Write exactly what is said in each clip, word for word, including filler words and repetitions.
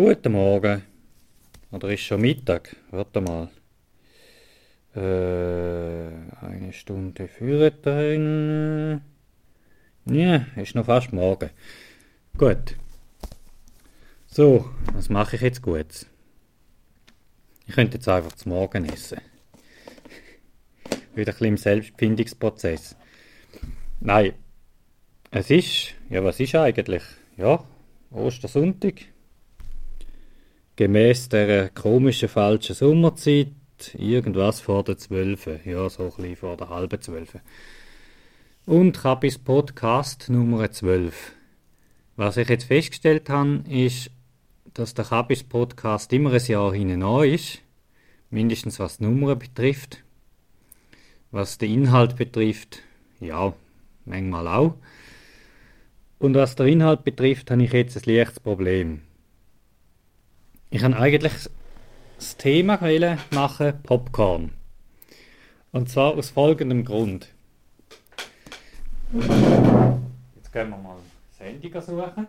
Guten Morgen. Oder ist schon Mittag? Warte mal. Äh, eine Stunde früher drin. Ja, ist noch fast morgen. Gut. So, was mache ich jetzt Gutes? Ich könnte jetzt einfach zum Morgen essen. Wieder ein bisschen im Selbstfindungsprozess. Nein. Es ist, ja was ist eigentlich? Ja, Ostersonntag. Gemäss der komischen falschen Sommerzeit, irgendwas vor der zwölf. Ja, so ein bisschen vor der halben zwölf. Und Kabis Podcast Nummer zwölf. Was ich jetzt festgestellt habe, ist, dass der Kabis Podcast immer ein Jahr hinten an ist. Mindestens was die Nummern betrifft. Was den Inhalt betrifft, ja, manchmal auch. Und was den Inhalt betrifft, habe ich jetzt ein leichtes Problem. Ich wollte eigentlich das Thema machen, Popcorn. Und zwar aus folgendem Grund. Jetzt gehen wir mal das Handy suchen.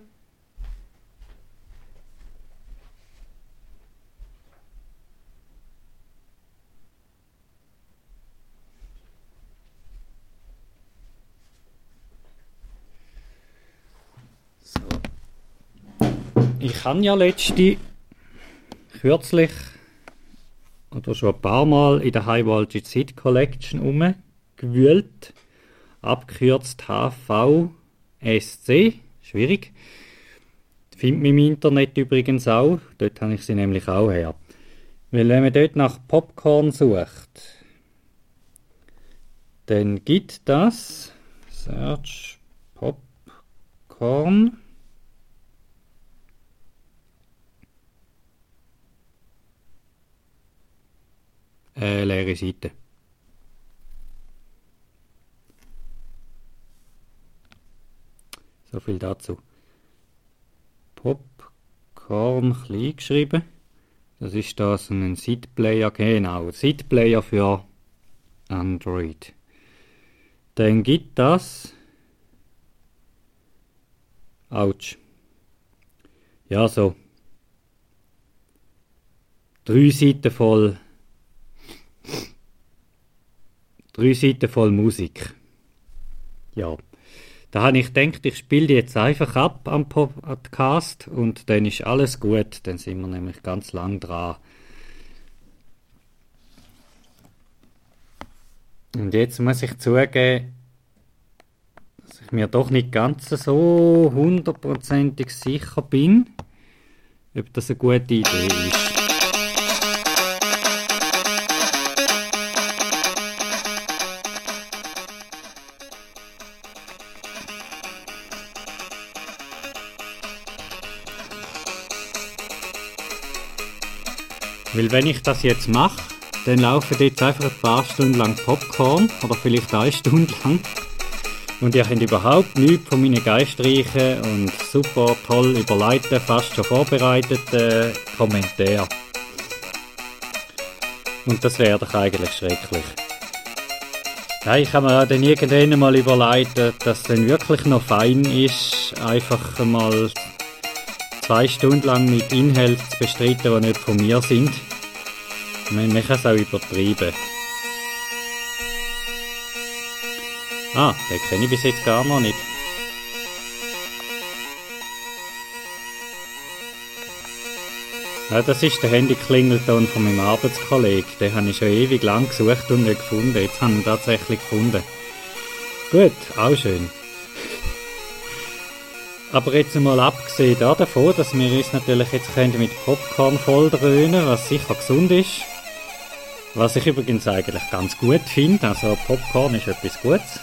So. Ich habe ja letzte kürzlich oder schon ein paar Mal in der High Voltage Seed Collection umgewühlt. Abgekürzt H V S C. Schwierig. Findet man im Internet übrigens auch. Dort habe ich sie nämlich auch her. Weil wenn man dort nach Popcorn sucht, dann gibt das Search Popcorn. Äh, leere Seite. So viel dazu. Popcorn klein geschrieben. Das ist da so ein Seed-Player, genau. Seed-Player für Android. Dann gibt das. Autsch. Ja, so. Drei Seiten voll. Drei Seiten voll Musik. Ja. Da habe ich gedacht, ich spiele die jetzt einfach ab am Podcast und dann ist alles gut. Dann sind wir nämlich ganz lang dran. Und jetzt muss ich zugeben, dass ich mir doch nicht ganz so hundertprozentig sicher bin, ob das eine gute Idee ist. Weil wenn ich das jetzt mache, dann laufen jetzt einfach ein paar Stunden lang Popcorn oder vielleicht eine Stunde lang. Und ihr könnt überhaupt nichts von meinen geistreichen und super toll überleiteten, fast schon vorbereiteten Kommentaren. Und das wäre doch eigentlich schrecklich. Ja, ich habe mir dann irgendwann mal überlegt, dass es dann wirklich noch fein ist, einfach mal zwei Stunden lang mit Inhalten zu bestreiten, die nicht von mir sind. Man kann es auch übertreiben. Ah, den kenne ich bis jetzt gar noch nicht. Ja, das ist der Handyklingelton von meinem Arbeitskollegen. Den habe ich schon ewig lang gesucht und nicht gefunden. Jetzt habe ich ihn tatsächlich gefunden. Gut, auch schön. Aber jetzt mal abgesehen davon, dass wir uns natürlich jetzt mit Popcorn volldröhnen, was sicher gesund ist. Was ich übrigens eigentlich ganz gut finde. Also Popcorn ist etwas Gutes.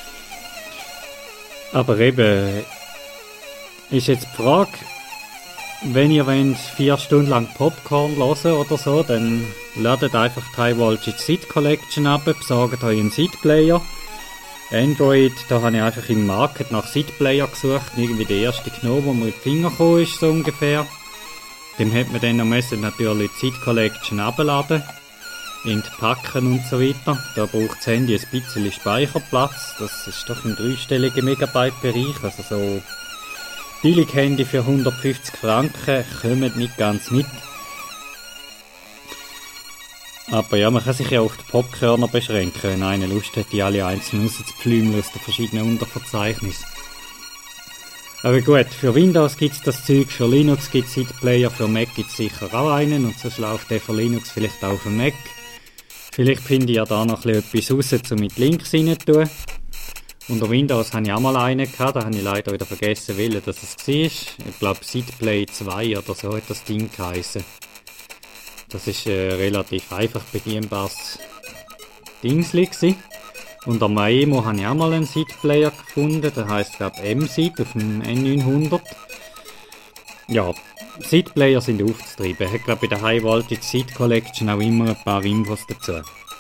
Aber eben ist jetzt die Frage, wenn ihr wollt vier Stunden lang Popcorn hören oder so, dann ladet einfach die High Voltage Seed Collection ab, besorgt euch einen Seed-Player. Android, da habe ich einfach im Market nach Seed-Player gesucht, irgendwie der erste genommen, wo mir in die Finger gekommen ist, so ungefähr. Dem hat man dann noch müssen natürlich die Seed Collection abladen, entpacken und so weiter. Da braucht das Handy ein bisschen Speicherplatz, das ist doch im dreistelligen Megabyte-Bereich, also so Billig-Handy für hundertfünfzig Franken kommen nicht ganz mit. Aber ja, man kann sich ja auf die Popkörner beschränken, wenn einer Lust hat, die alle einzeln rauszupflümeln aus den verschiedenen Unterverzeichnissen. Aber gut, für Windows gibt es das Zeug, für Linux gibt es CD-Player, für Mac gibt es sicher auch einen und sonst läuft der für Linux vielleicht auch auf dem Mac. Vielleicht finde ich ja da noch etwas raus, um mit Links rein zu tun. Unter Windows hatte ich auch mal einen gehabt, da habe ich leider wieder vergessen, welcher das es war. Ich glaube CD-Play zwei oder so hat das Ding geheissen. Das ist ein äh, relativ einfach bedienbares Dingsli gewesen. Und am Maemo habe ich auch mal einen CD-Player gefunden, der heisst glaube ich M-Seed auf dem N neunhundert. Ja, CD-Player sind aufzutreiben. Ich habe glaube bei der High Voltage Seed Collection auch immer ein paar Infos dazu.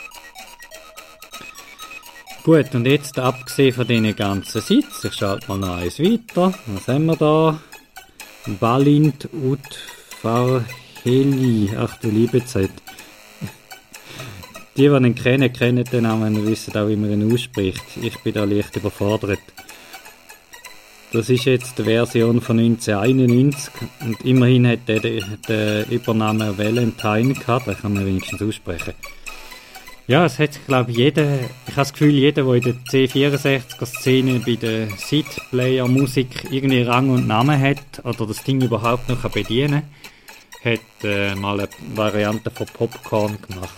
Gut, und jetzt abgesehen von diesen ganzen Sites, ich schalte mal noch eins weiter. Was haben wir da? Balint ut Farheli. Ach du liebe Zeit. Die, die ihn kennen, kennen den Namen und wissen auch, wie man ihn ausspricht. Ich bin da leicht überfordert. Das ist jetzt die Version von neunzehnhunderteinundneunzig und immerhin hat der den Übernamen Valentine gehabt, den kann man wenigstens aussprechen. Ja, es hat, glaube ich, jeder, ich habe das Gefühl, jeder, der in der C vierundsechziger-Szene bei der Seed-Player-Musik irgendwie Rang und Namen hat oder das Ding überhaupt noch bedienen kann, hat äh, mal eine Variante von Popcorn gemacht.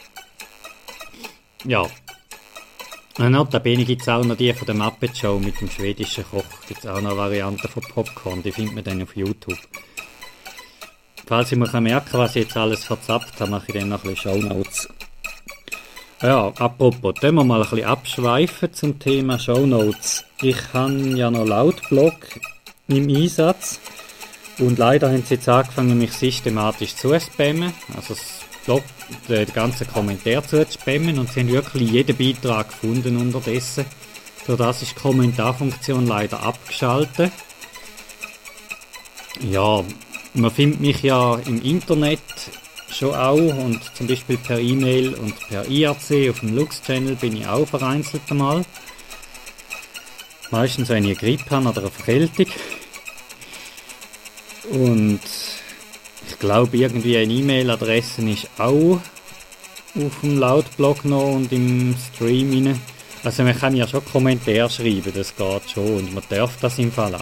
Ja. Und notabene gibt es auch noch die von der Muppet Show mit dem schwedischen Koch. Gibt es auch noch Varianten von Popcorn, die findet man dann auf YouTube. Falls ich mir merken kann, was ich jetzt alles verzapft habe, mache ich dann noch ein bisschen Shownotes. Ja, apropos, können wir mal ein bisschen abschweifen zum Thema Shownotes. Ich habe ja noch Lautblog im Einsatz und leider haben sie jetzt angefangen, mich systematisch zu spammen, also das Blog, den ganzen Kommentar zu spammen und sie haben wirklich jeden Beitrag gefunden unterdessen. Durch das ist die Kommentarfunktion leider abgeschaltet. Ja, man findet mich ja im Internet schon auch und zum Beispiel per E-Mail und per I R C auf dem Lux-Channel bin ich auch vereinzelt einmal. Meistens wenn ich eine Grippe habe oder eine Verkältung. Und ich glaube irgendwie eine E-Mail-Adresse ist auch auf dem Lautblog noch und im Stream rein. Also man kann ja schon Kommentare schreiben, das geht schon und man darf das im Fall auch.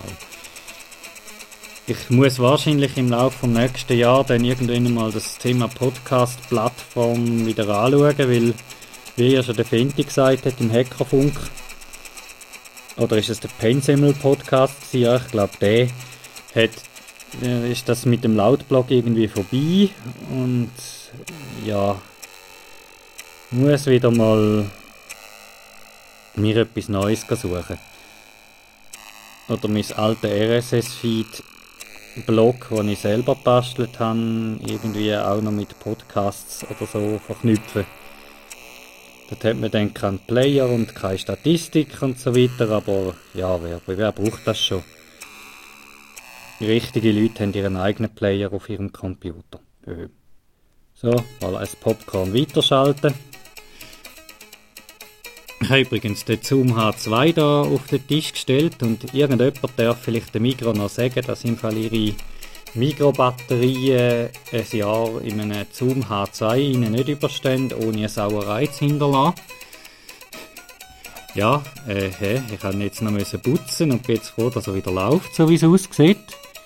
Ich muss wahrscheinlich im Laufe des nächsten Jahres dann irgendwann mal das Thema Podcast-Plattform wieder anschauen, weil, wie ja schon der Fenty gesagt hat im Hackerfunk, oder ist es der Pensimmel-Podcast? Ja, ich glaube, der hat, äh, ist das mit dem Lautblog irgendwie vorbei und ja, muss wieder mal mir etwas Neues suchen. Oder mein alter R S S-Feed Blog, den ich selber gebastelt habe, irgendwie auch noch mit Podcasts oder so verknüpfen. Dort hat man dann keinen Player und keine Statistik und so weiter, aber ja, wer, wer braucht das schon? Die richtigen Leute haben ihren eigenen Player auf ihrem Computer. So, mal ein Popcorn weiterschalten. Ich habe übrigens den Zoom H zwei da auf den Tisch gestellt und irgendjemand darf vielleicht dem Migros noch sagen, dass im Fall ihre Mikrobatterien ein Jahr in einem Zoom H zwei ihnen nicht überstehen, ohne eine Sauerei zu hinterlassen. Ja, äh, hey, ich musste jetzt noch putzen und bin jetzt froh, dass er wieder läuft, so wie es aussieht.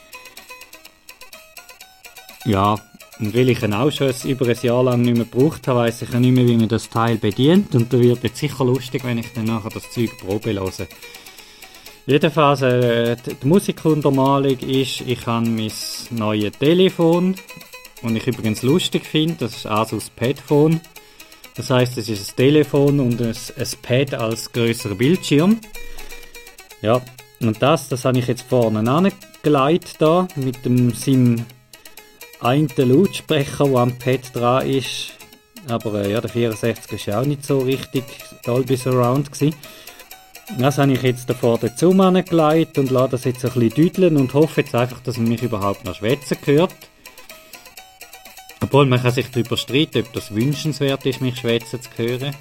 Ja, und weil ich ihn auch schon über ein Jahr lang nicht mehr gebraucht habe, weiss ich ja nicht mehr, wie man das Teil bedient. Und da wird jetzt sicher lustig, wenn ich dann nachher das Zeug Probe höre. Jedenfalls, äh, die Musikuntermalung ist, ich habe mein neues Telefon, und ich übrigens lustig finde, das ist Asus Padphone. Das heisst, es ist ein Telefon und ein, ein Pad als grösserer Bildschirm. Ja, und das, das habe ich jetzt vorne angelegt da, mit dem Sim einen Lautsprecher, der am Pad dran ist, aber äh, ja, der vierundsechzig war auch nicht so richtig Dolby Surround gewesen. Das habe ich jetzt davor den Zoom angelegt und lasse das jetzt ein bisschen düdeln und hoffe jetzt einfach, dass man mich überhaupt noch schwätzen hört. Obwohl, man kann sich darüber streiten, ob das wünschenswert ist, mich schwätzen zu hören.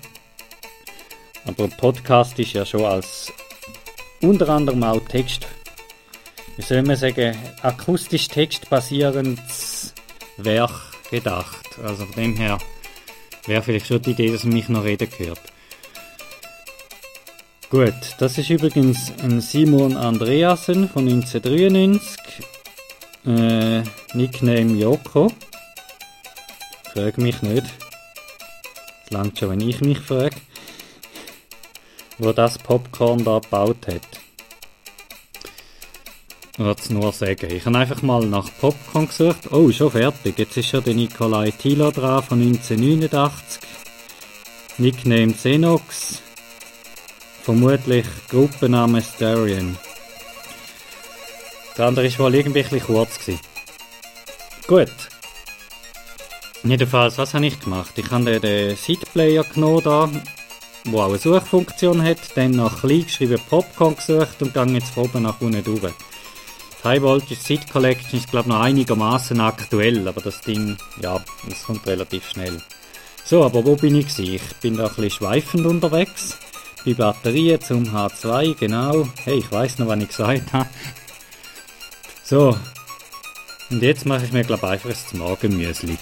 Aber ein Podcast ist ja schon als unter anderem auch Text wie soll man sagen, akustisch textbasierendes Werk gedacht. Also von dem her wäre vielleicht schon die Idee, dass man mich noch reden hört. Gut, das ist übrigens ein Simon Andreasen von neunzehnhundertdreiundneunzig. Äh, Nickname Joko. Frag mich nicht. Es langt schon, wenn ich mich frage. Wo das Popcorn da gebaut hat. Ich wollte es nur sagen. Ich habe einfach mal nach Popcorn gesucht. Oh, schon fertig. Jetzt ist schon der Nikolai Thilo dran von neunzehnhundertneunundachtzig. Nickname Xenox. Vermutlich Gruppenname Starion. Der andere war wohl irgendwie ein bisschen kurz gewesen. Gut. Jedenfalls, was habe ich gemacht? Ich habe den, den Side-Player genommen, da, wo auch eine Suchfunktion hat, dann nach klein geschrieben Popcorn gesucht und gehe jetzt von oben nach unten durch. Die High Voltage Side Collection ist, glaube ich, noch einigermaßen aktuell, aber das Ding, ja, das kommt relativ schnell. So, aber wo bin ich gewesen? Ich bin da ein bisschen schweifend unterwegs. Bei Batterien zum H zwei, genau. Hey, ich weiss noch, was ich gesagt habe. So. Und jetzt mache ich mir, glaube ich, einfach ein Morgenmüsli.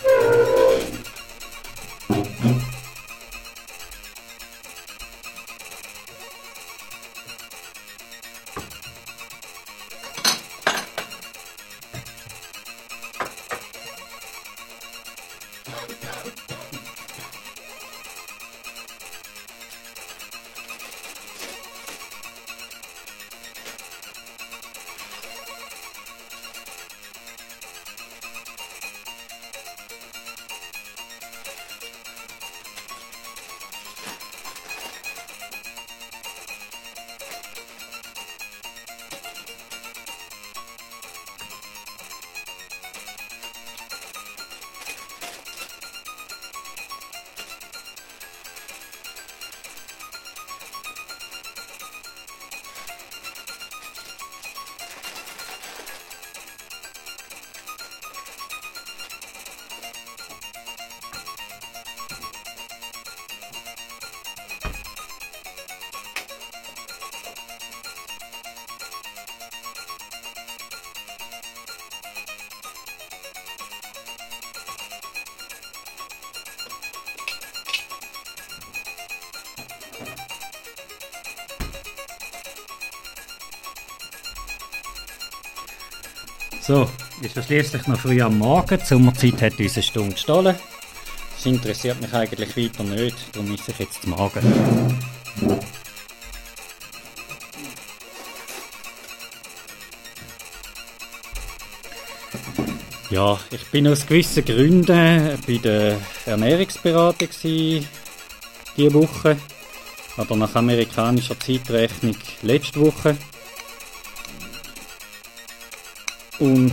So, ist ja schliesslich noch früh am Morgen. Die Sommerzeit hat uns eine Stunde gestohlen. Das interessiert mich eigentlich weiter nicht, darum esse ich jetzt Morgen. Ja, ich bin aus gewissen Gründen bei der Ernährungsberatung diese Woche. Oder nach amerikanischer Zeitrechnung letzte Woche. Und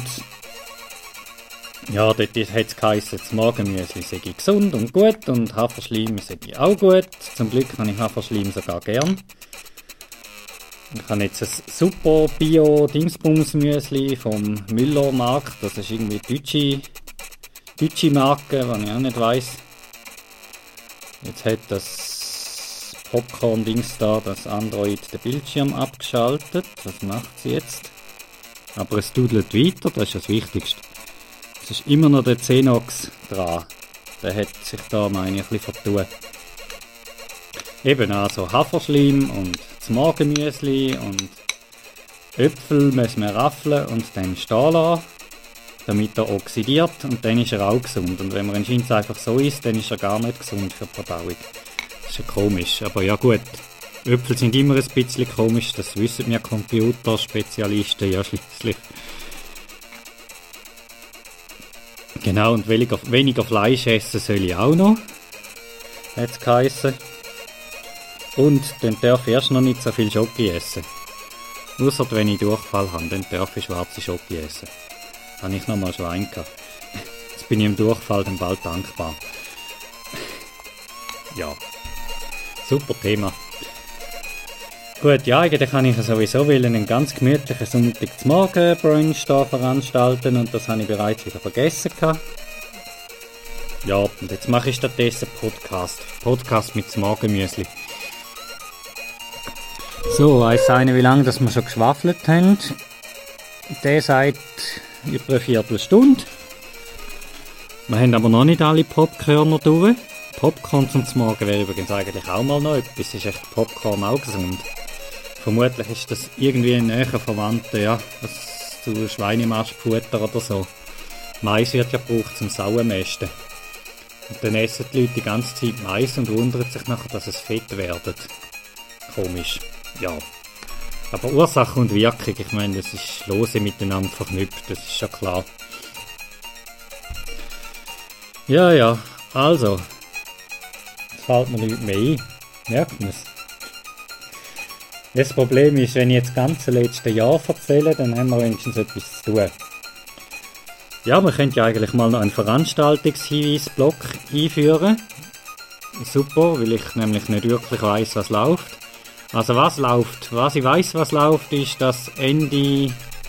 ja, dort hat es geheißen, das Morgenmüsli sei gesund und gut und Haferschleim sei auch gut. Zum Glück habe ich Haferschleim sogar gern. Ich habe jetzt ein super Bio-Dingsbums-Müsli vom Müller-Markt. Das ist irgendwie deutsche, deutsche Marke, die ich auch nicht weiss. Jetzt hat das Popcorn-Dings da, das Android, den Bildschirm abgeschaltet. Was macht sie jetzt? Aber es dudelt weiter, das ist das Wichtigste. Es ist immer noch der Xenox dran. Der hat sich da, meine ich, ein bisschen vertun. Eben also Haferschleim und das Morgenmüsli und Äpfel müssen wir raffeln und dann stehen lassen, damit er oxidiert und dann ist er auch gesund. Und wenn man ihn scheint einfach so isst, dann ist er gar nicht gesund für die Verdauung. Das ist ja komisch, aber ja gut. Äpfel sind immer ein bisschen komisch, das wissen wir Computerspezialisten ja schließlich. Genau, und weniger, weniger Fleisch essen soll ich auch noch, hat es geheissen. Und dann darf ich erst noch nicht so viel Schoki essen. Ausser wenn ich Durchfall habe, dann darf ich schwarze Schoki essen. Habe ich noch mal Schwein gehabt. Jetzt bin ich im Durchfall dann bald dankbar. Ja, super Thema. Gut, ja, eigentlich kann ich sowieso einen ganz gemütlichen Sonntagmorgen-Brunch da veranstalten und das habe ich bereits wieder vergessen gehabt. Ja, und jetzt mache ich stattdessen Podcast. Podcast mit dem Morgenmüsli. So, weiss einer, wie lange dass wir schon geschwafelt haben? Der sagt über eine Viertelstunde. Wir haben aber noch nicht alle Popkörner durch. Popcorn zum Morgen wäre übrigens eigentlich auch mal noch etwas. Ist echt Popcorn auch gesund? Vermutlich ist das irgendwie ein näher Verwandter, ja, was zu Schweinemastfutter oder so. Mais wird ja gebraucht zum Sauermästen. Und dann essen die Leute die ganze Zeit Mais und wundern sich nachher, dass es fett wird. Komisch, ja. Aber Ursache und Wirkung, ich meine, das ist lose miteinander verknüpft, das ist schon klar. Ja, ja, also. Jetzt fällt mir nichts mehr ein. Merkt man es? Das Problem ist, wenn ich jetzt das ganze letzte Jahr erzähle, dann haben wir wenigstens etwas zu tun. Ja, wir könnten ja eigentlich mal noch einen Veranstaltungshinweisblock einführen. Super, weil ich nämlich nicht wirklich weiss, was läuft. Also was läuft? Was ich weiss, was läuft, ist, dass Ende,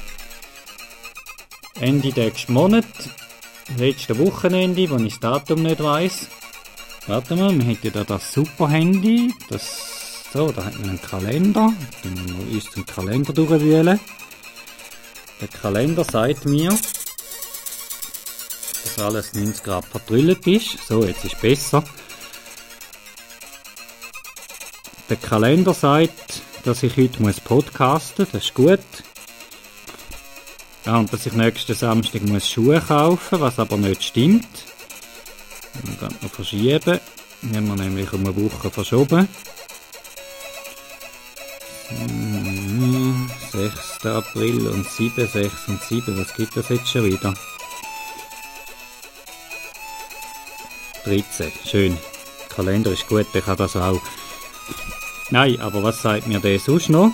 Ende nächsten Monat, letzte Wochenende, wo ich das Datum nicht weiss. Warte mal, wir hätten ja da das Super-Handy. Das, so, da hat man einen Kalender. Dann müssen wir uns zum Kalender durchwühlen. Der Kalender sagt mir, dass alles neunzig Grad verdrüllt ist. So, jetzt ist besser. Der Kalender sagt, dass ich heute muss podcasten, das ist gut. Ja, und dass ich nächsten Samstag muss Schuhe kaufen, was aber nicht stimmt. Wir können noch verschieben. Die haben wir nämlich um eine Woche verschoben. sechsten April und sieben, sechs und sieben, was gibt das jetzt schon wieder? dreizehn, schön. Der Kalender ist gut, der kann das auch. Nein, aber was sagt mir der sonst noch?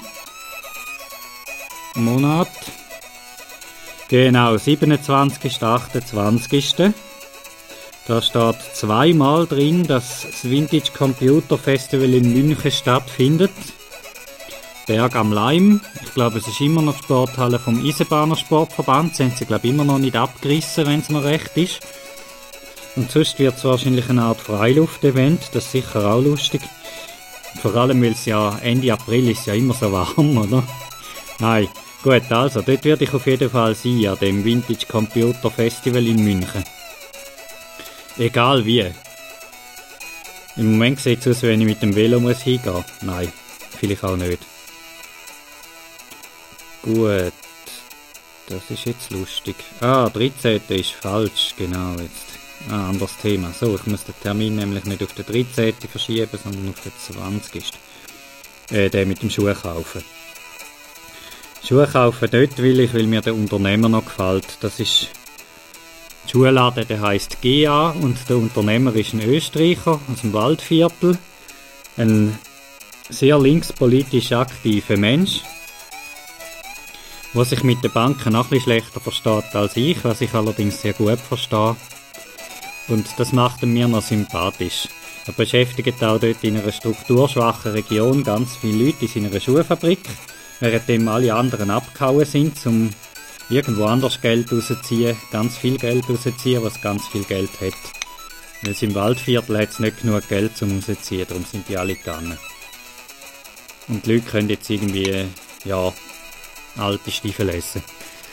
Monat. Genau, siebenundzwanzigsten, achtundzwanzigsten Da steht zweimal drin, dass das Vintage Computer Festival in München stattfindet. Berg am Leim. Ich glaube, es ist immer noch die Sporthalle vom Eisenbahner Sportverband. Sie haben sie, glaube ich, immer noch nicht abgerissen, wenn es noch recht ist. Und sonst wird es wahrscheinlich eine Art Freiluft-Event. Das ist sicher auch lustig. Vor allem, weil es ja Ende April ist ja immer so warm, oder? Nein. Gut, also, dort werde ich auf jeden Fall sein, an dem Vintage Computer Festival in München. Egal wie. Im Moment sieht es aus, wenn ich mit dem Velo muss hingehen. Nein, vielleicht auch nicht. Gut. Das ist jetzt lustig. Ah, dreizehnten ist falsch, genau jetzt. Ah, anderes Thema. So, ich muss den Termin nämlich nicht auf den dreizehnten verschieben, sondern auf den zwanzigsten Äh, den mit dem Schuh kaufen. Schuhe kaufen dort will ich, weil mir der Unternehmer noch gefällt. Das ist der Schuhladen, der heisst G A und der Unternehmer ist ein Österreicher aus dem Waldviertel. Ein sehr linkspolitisch aktiver Mensch, der sich mit den Banken noch ein bisschen schlechter versteht als ich, was ich allerdings sehr gut verstehe. Und das macht ihn mir noch sympathisch. Er beschäftigt auch dort in einer strukturschwachen Region ganz viele Leute in seiner Schuhfabrik, währenddem alle anderen abgehauen sind, um irgendwo anders Geld rauszuziehen, ganz viel Geld rauszuziehen, was ganz viel Geld hat. Weil es im Waldviertel hat es nicht genug Geld zum rauszuziehen, darum sind die alle gegangen. Und die Leute können jetzt irgendwie, ja, alte Stiefel essen.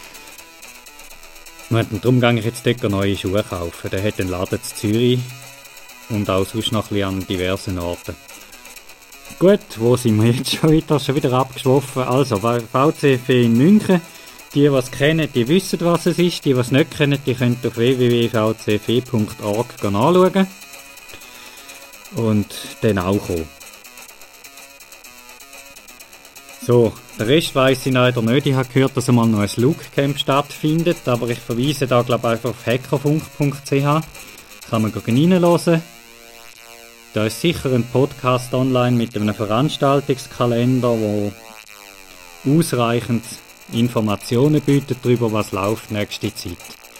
Und darum gehe ich jetzt dort neue Schuhe kaufen. Der hat einen Laden in Zürich und auch sonst noch ein bisschen an diversen Orten. Gut, wo sind wir jetzt schon wieder? Schon wieder abgeschwoffen. Also, V C F in München. Die, die es kennen, die wissen, was es ist. Die, die es nicht kennen, die können auf w w w punkt v c f e punkt org nachschauen. Und dann auch kommen. So, den Rest weiss ich leider nicht. Ich habe gehört, dass einmal noch ein Look-Camp stattfindet, aber ich verweise da, glaube ich, einfach auf hackerfunk punkt c h. Kann man reinhören. Da ist sicher ein Podcast online mit einem Veranstaltungskalender, der ausreichend Informationen bietet darüber, was läuft nächste Zeit.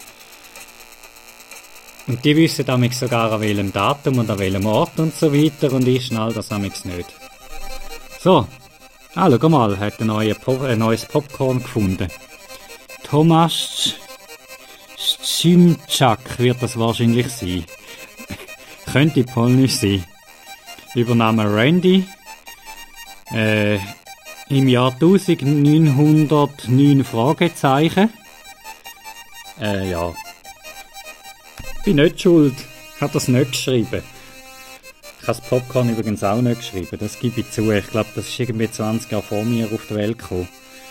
Und die wissen damit sogar an welchem Datum und an welchem Ort und so weiter, und ich schnall das damit nicht. So, ah, schau mal, hat ein, neue Pop- ein neues Popcorn gefunden. Thomas Szymczak wird das wahrscheinlich sein. Könnte polnisch sein. Übername Randy. Äh, im Jahr neunzehnhundertneun Fragezeichen. Äh, ja. Bin nicht schuld. Ich habe das nicht geschrieben. Ich habe das Popcorn übrigens auch nicht geschrieben. Das gebe ich zu. Ich glaube, das ist irgendwie zwanzig Jahre vor mir auf die Welt gekommen.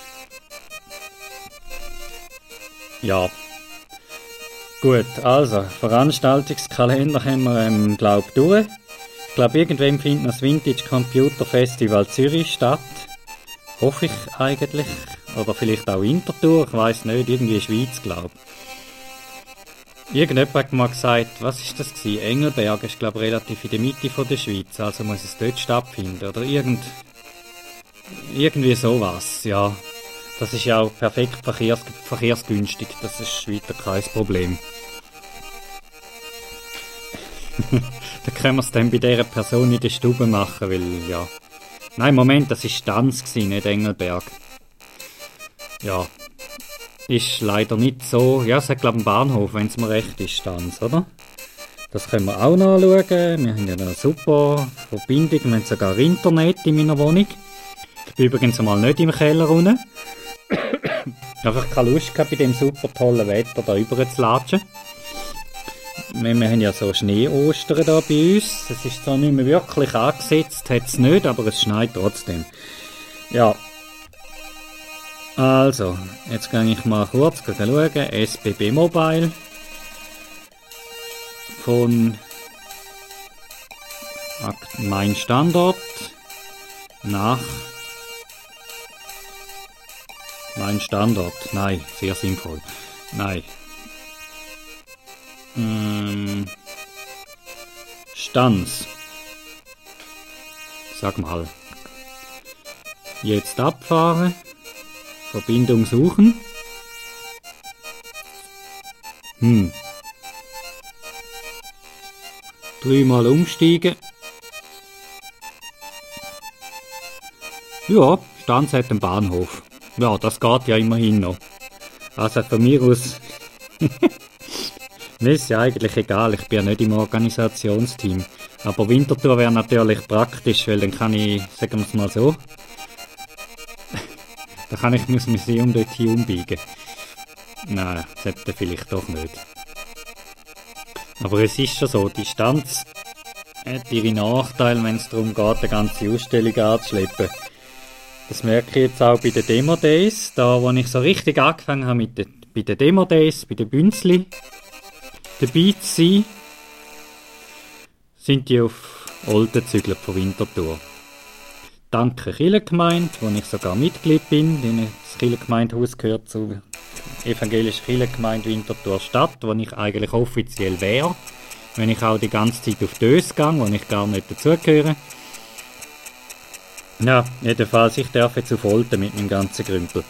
Ja. Gut, also, Veranstaltungskalender haben wir, ähm, glaube ich, durch. Ich glaube, irgendwann findet das Vintage Computer Festival Zürich statt. Hoffe ich eigentlich. Oder vielleicht auch Winterthur, ich weiss nicht, irgendwie Schweiz, glaube ich. Irgendjemand hat mal gesagt, was ist das gewesen? Engelberg ist, glaube ich, relativ in der Mitte von der Schweiz, also muss es dort stattfinden. Oder irgend, irgendwie sowas, ja. Das ist ja auch perfekt verkehrs, verkehrsgünstig, das ist weiter kein Problem. Dann können wir es dann bei dieser Person in der Stube machen, weil, ja... Nein, Moment, das war Stanz, nicht Engelberg. Ja, ist leider nicht so... Ja, es hat, glaube ich, einen Bahnhof, wenn es mir recht ist, Stanz, oder? Das können wir auch noch anschauen. Wir haben ja eine super Verbindung, wir haben sogar Internet in meiner Wohnung. Ich bin übrigens einmal nicht im Keller unten. Einfach keine Lust gehabt, bei dem super tollen Wetter da rüber zu latschen. Wir, wir haben ja so Schnee-Ostern da bei uns. Es ist zwar nicht mehr wirklich angesetzt, hat es nicht, aber es schneit trotzdem. Ja. Also, jetzt gehe ich mal kurz schauen. S B B Mobile. Von mein Standort nach mein Standort. Nein, sehr sinnvoll. Nein. Hm. Stanz. Sag mal. Jetzt abfahren. Verbindung suchen. Hm. Dreimal umsteigen. Ja, Stanz hat einen Bahnhof. Ja, das geht ja immerhin noch. Also von mir aus... Mir ist ja eigentlich egal, ich bin ja nicht im Organisationsteam. Aber Winterthur wäre natürlich praktisch, weil dann kann ich, sagen wir es mal so, da kann ich das Museum dort hier umbiegen. Nein, das sollte vielleicht doch nicht. Aber es ist schon so, die Distanz hat ihre Nachteile, wenn es darum geht, eine ganze Ausstellung anzuschleppen. Das merke ich jetzt auch bei den Demo Days, da wo ich so richtig angefangen habe mit den, bei den Demo Days, bei den Bünzli dabei zu sein, sind die auf Olden gezügelt von Winterthur. Danke Kirchengemeinde, wo ich sogar Mitglied bin, denn das Kirchengemeindehaus gehört zur evangelischen Kirchengemeinde Winterthur Stadt, wo ich eigentlich offiziell wäre, wenn ich auch die ganze Zeit auf Dös gehe, wo ich gar nicht dazugehöre. Ja, jedenfalls, ich darf jetzt auf Olden mit meinem ganzen Grümpel.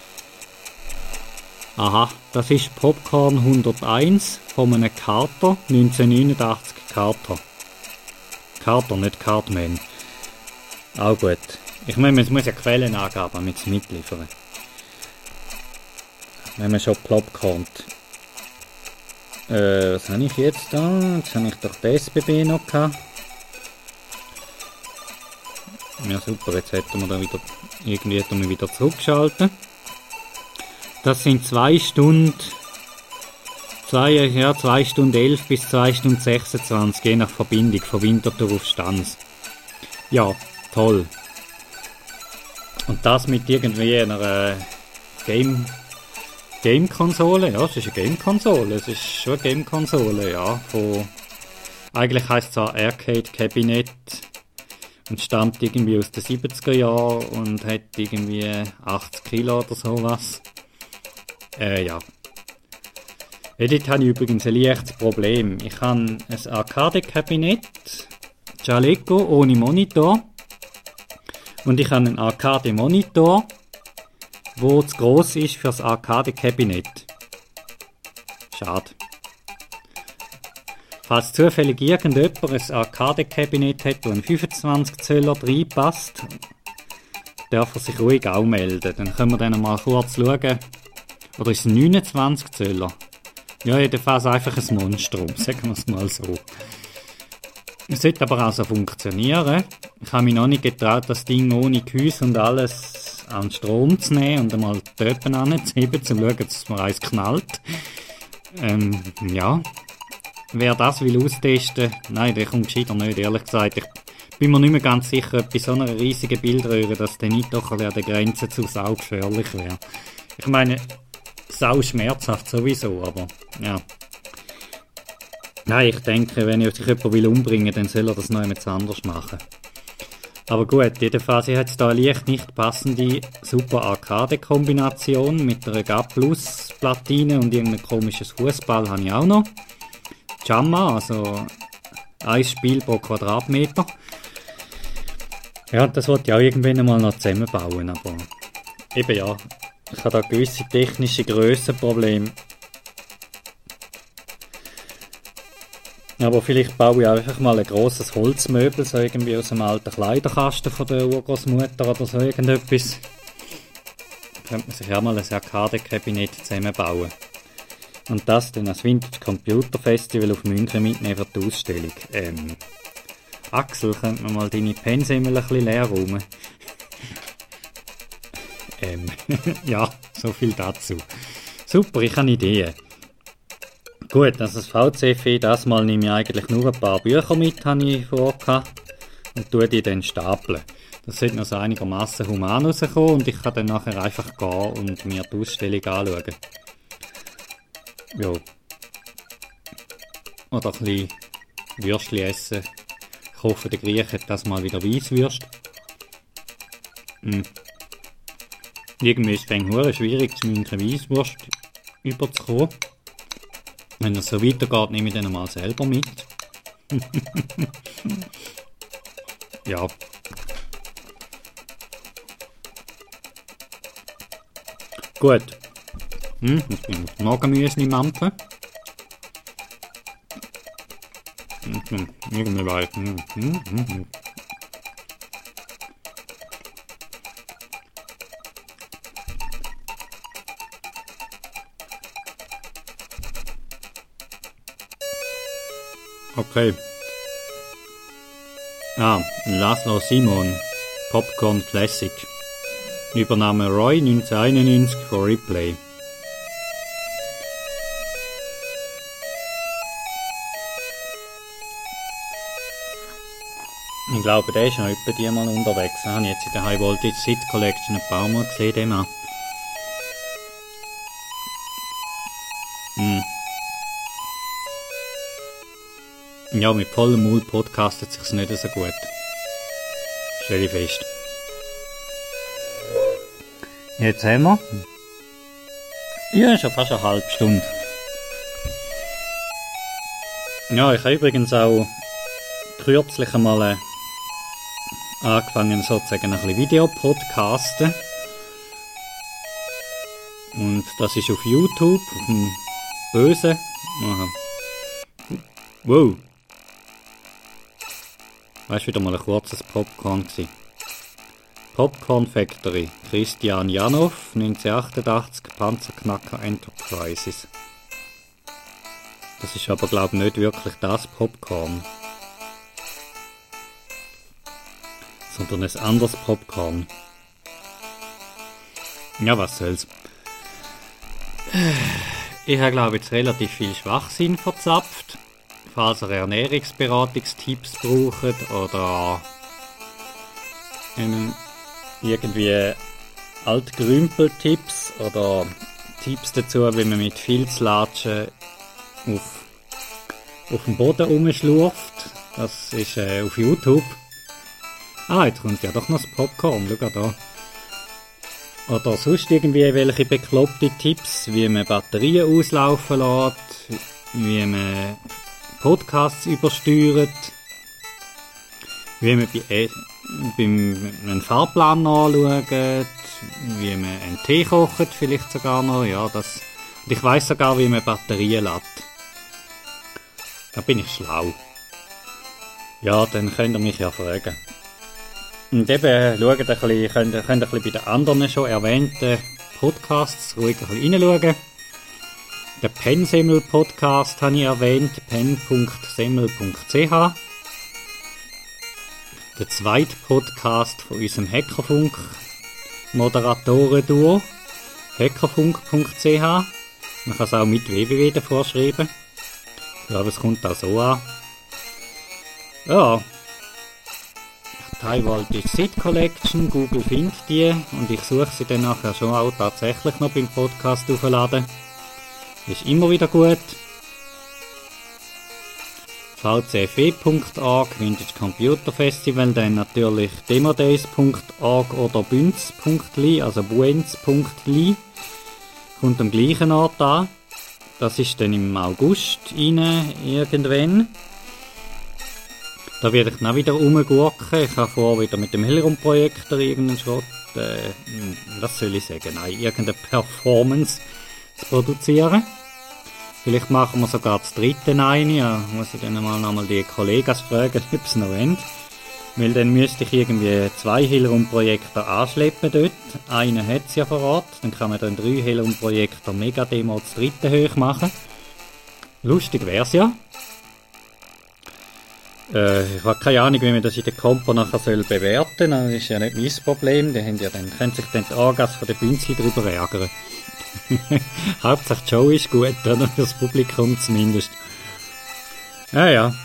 Aha, das ist Popcorn hunderteins von einem Carter, neunzehnhundertneunundachtzig Carter. Carter, nicht Cartman. Auch gut. Ich meine, es muss ja Quellenangaben damit es mitliefern. Wenn man schon Popcorn. Äh, was habe ich jetzt da? Jetzt habe ich doch die S B B noch gehabt. Ja super, jetzt hätten wir da wieder, irgendwie hätten wir wieder zurückgeschalten. Das sind zwei Stunden, zwei, ja, zwei Stunden elf bis zwei Stunden sechsundzwanzig, je nach Verbindung, von Winterthur auf Stanz. Ja, toll. Und das mit irgendwie einer äh, Game, Game-Konsole, ja, es ist eine Game-Konsole, es ist schon eine Game-Konsole, ja, von, eigentlich heisst es auch Arcade-Cabinet. Und stammt irgendwie aus den siebziger Jahren und hat irgendwie achtzig Kilo oder sowas. Äh, ja. Dort habe ich übrigens ein leichtes Problem. Ich habe ein Arcade-Kabinett, Jaleco ohne Monitor. Und ich habe einen Arcade-Monitor, der zu gross ist für das Arcade-Kabinett. Schade. Falls zufällig irgendjemand ein Arcade-Kabinett hat, das ein fünfundzwanzig Zöller reinpasst, darf er sich ruhig auch melden. Dann können wir dann mal kurz schauen. Oder ist es ein neunundzwanzig Zöller? Ja, jedenfalls einfach ein Monstrum, sagen wir es mal so. Es sollte aber auch so funktionieren. Ich habe mich noch nicht getraut, das Ding ohne Gehäuse und alles an den Strom zu nehmen und einmal die Töpen anzuheben, um zu schauen, dass mir eins knallt. Ähm, ja. Wer das will austesten, nein, der kommt gescheiter nicht, ehrlich gesagt. Ich bin mir nicht mehr ganz sicher, ob bei so einer riesigen Bildröhre, dass der nicht doch an der Grenze zu saugefährlich wäre. Ich meine, sau schmerzhaft sowieso, aber ja. Nein, ich denke, wenn sich jemand will umbringen will, dann soll er das noch jemand anders machen. Aber gut, jedenfalls hat es da eine leicht nicht passende Super Arcade-Kombination mit einer G A Plus-Platine und irgendein komisches Fußball habe ich auch noch. Jamma, also ein Spiel pro Quadratmeter. Ja, das wollte ich auch irgendwann einmal noch zusammenbauen, aber eben ja, ich habe da gewisse technische Grössenprobleme. Aber vielleicht baue ich einfach mal ein grosses Holzmöbel, so irgendwie aus einem alten Kleiderkasten von der Urgroßmutter oder so irgendetwas. Da könnte man sich ja mal ein Arcade-Kabinett zusammenbauen. Und das dann als Vintage Computer Festival auf München mitnehmen für die Ausstellung. Ähm, Axel, könnte man mal deine Pensimmel ein bisschen leer räumen? ähm, ja, so viel dazu. Super, ich habe Ideen. Gut, also das V C F E, das Mal nehme ich eigentlich nur ein paar Bücher mit, habe ich vorgehabt, und tue die dann stapeln. Das sollte noch so einigermaßen human rauskommen und ich kann dann nachher einfach gehen und mir die Ausstellung anschauen. Ja. Oder ein bisschen Würstchen essen. Ich hoffe, der Griech hat das mal wieder Weisswürst. Hm. Irgendwie ist es verdammt schwierig, zu München Weisswurst überzukommen. Wenn es so weitergeht, nehme ich dann mal selber mit. Ja. Gut. Hm, jetzt bin ich Morgenmüsli mampfen. Hm, irgendwie weiß. Hm, hm, hm, hm. Okay. Ah, Laszlo Simon, Popcorn Classic. Übernahme Roy neunzehnhunderteinundneunzig für Replay. Ich glaube, der ist noch etwa die mal unterwegs. Ich habe jetzt in der High Voltage Sit Collection ein paar Mal gesehen, den Mann. Hm. Ja, mit vollem Mund podcastet sich's nicht so gut. Stell ich fest. Jetzt haben wir. Ja, schon fast eine halbe Stunde. Ja, ich habe übrigens auch kürzlich einmal äh, angefangen, sozusagen ein bisschen Videopodcasten. Und das ist auf YouTube, auf dem Bösen. Aha. Wow. Das war wieder mal ein kurzes Popcorn gewesen. Popcorn Factory, Christian Janov, neunzehnhundertachtundachtzig, Panzerknacker Enterprises. Das ist aber, glaube ich, nicht wirklich das Popcorn. Sondern ein anderes Popcorn. Ja, was soll's. Ich habe, glaube ich, jetzt relativ viel Schwachsinn verzapft. Falls ihr Ernährungsberatungstipps braucht oder ähm, irgendwie Altgrümpel-Tipps oder Tipps dazu, wie man mit Filzlatschen auf, auf dem Boden rumschlurft. Das ist äh, auf YouTube. Ah, jetzt kommt ja doch noch das Popcorn, schau da. Oder sonst irgendwie welche bekloppte Tipps, wie man Batterien auslaufen lässt, wie man Podcasts übersteuert, wie man bei, äh, beim einen Fahrplan anschaut, wie man einen Tee kocht, vielleicht sogar noch, ja, das. Und ich weiss sogar, wie man Batterien lädt. Da bin ich schlau. Ja, dann könnt ihr mich ja fragen. Und eben, schaut ein bisschen, könnt, könnt ein bisschen bei den anderen schon erwähnten Podcasts ruhig ein bisschen reinschauen. Den Pensimmel-Podcast habe ich erwähnt, pen punkt semmel punkt c h. Der zweite Podcast von unserem Hackerfunk Moderatoren-Duo, hackerfunk punkt c h. Man kann es auch mit www davor schreiben. Ich glaube, es kommt auch so an. Ja. Teilwald ist Sid Collection, Google findet die und ich suche sie dann nachher schon auch tatsächlich noch beim Podcast aufladen. Ist immer wieder gut. v c f e punkt org, Vintage Computer Festival, dann natürlich demodays punkt org oder bunz punkt l i, also buenz punkt l i. Kommt am gleichen Ort an. Das ist dann im August rein, irgendwann. Da werde ich dann wieder rumgurken. Ich habe vor, wieder mit dem Hellraum-Projektor irgendeinen Schrott, äh, was soll ich sagen, nein, irgendeine Performance zu produzieren. Vielleicht machen wir sogar das dritte eine. Ja, muss ich dann mal nochmal die Kollegen fragen, ob sie noch wollen. Weil dann müsste ich irgendwie zwei Hellraum-Projektor anschleppen dort. Einen hat es ja vor Ort. Dann kann man dann drei Hellraum-Projektor Mega-Demo das dritte hoch machen. Lustig wär's ja. Äh, ich habe keine Ahnung, wie man das in der Kompo nachher soll bewerten soll. Das ist ja nicht mein Problem. Die haben ja dann, können sich dann die Orgas von den Bünzli drüber ärgern. Hauptsache die Show ist gut, oder? Fürs Publikum zumindest. Ja, ja.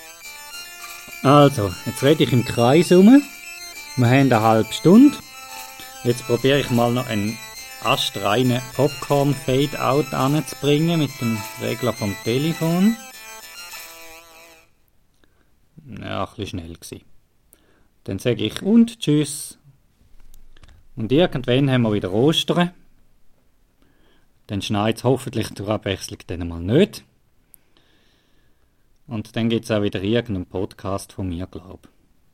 Also, jetzt rede ich im Kreis um. Wir haben eine halbe Stunde. Jetzt probiere ich mal noch einen astreinen Popcorn-Fade-Out anzubringen mit dem Regler vom Telefon. Ja, ein bisschen schnell gewesen. Dann sage ich und tschüss. Und irgendwann haben wir wieder Ostern. Dann schneit es hoffentlich zur Abwechslung dann mal nicht. Und dann gibt es auch wieder irgendeinen Podcast von mir, glaube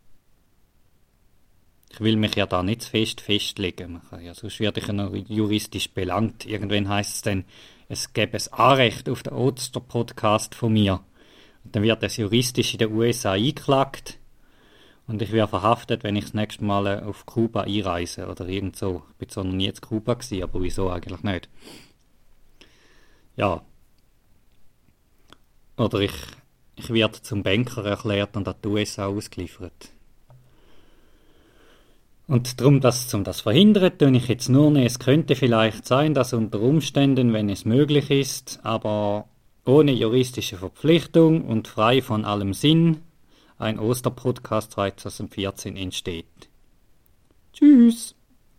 ich. Ich will mich ja da nicht zu fest festlegen. Man kann ja, sonst werde ich ja noch juristisch belangt. Irgendwann heisst es dann, es gäbe ein Anrecht auf den Oster-Podcast von mir. Und dann wird das juristisch in den U S A eingeklagt. Und ich werde verhaftet, wenn ich das nächste Mal auf Kuba einreise oder irgend so. Ich bin zwar noch nie in Kuba gewesen, aber wieso eigentlich nicht? Ja. Oder ich, ich werde zum Banker erklärt und an die U S A ausgeliefert. Und darum, dass, um das zu verhindern, tue ich jetzt nur noch, es könnte vielleicht sein, dass unter Umständen, wenn es möglich ist, aber ohne juristische Verpflichtung und frei von allem Sinn, ein Osterpodcast zwanzig vierzehn entsteht. Tschüss!